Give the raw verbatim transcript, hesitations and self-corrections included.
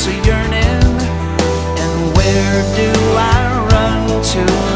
heart's a yearning, and where do I run to